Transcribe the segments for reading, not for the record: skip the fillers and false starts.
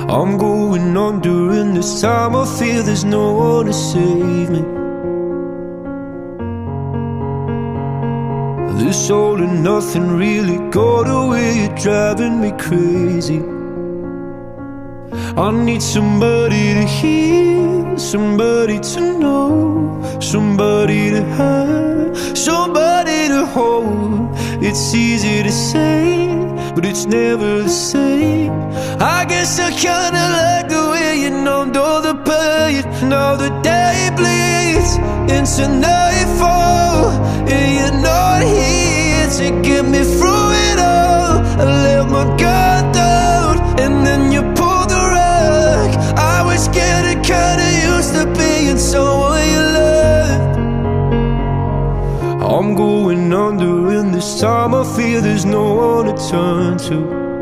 I'm going on during this time. I feel there's no one to save me. This all and nothing really got away. You're driving me crazy. I need somebody to hear, somebody to know, somebody to have, somebody to hold. It's easy to say, but it's never the same. I guess I kinda like the way you numbed all the pain. Now the day bleeds into nightfall, and you're not here to get me through it all. I let my guard down, and then you pulled the rug. I was getting kinda used to being someone you loved. I'm going under in this time. I feel there's no one to turn to.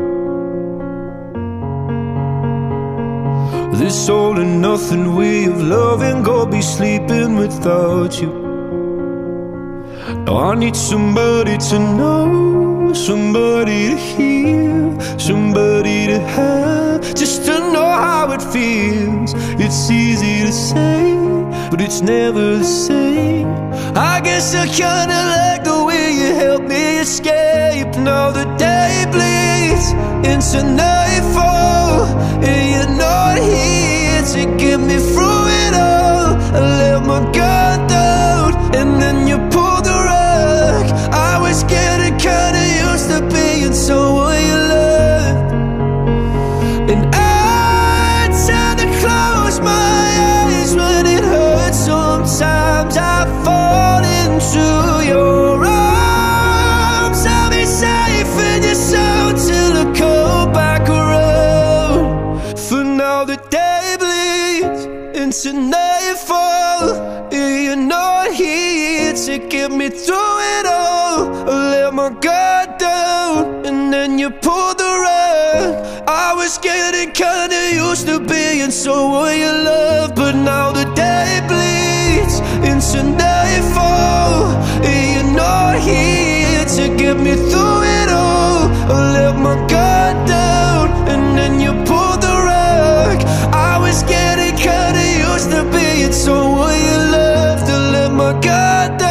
This all and nothing way of loving, go be sleeping without you. Now I need somebody to know, somebody to hear, somebody to have, just to know how it feels. It's easy to say, but it's never the same. I guess I kinda like the way you help me escape. Now the day bleeds into nightfall, and you're not here to get me through it all. I let my guard down, and then you pulled the rug. I was getting kinda used to being someone you loved. And I tend to close my eyes when it hurts. Sometimes I fall into your arms. I'll be safe in your soul till I come back around. For now the day bleeds into nightfall, and you're not here to get me through it all. I let my guard down, and then you pulled the rug. I was getting kinda used to being someone you love, but now the day bleeds into nightfall, and you're not here to get me through it all. I let my guard down, and then you pulled the rug. I was getting kinda used to being someone you loved. I let my guard down.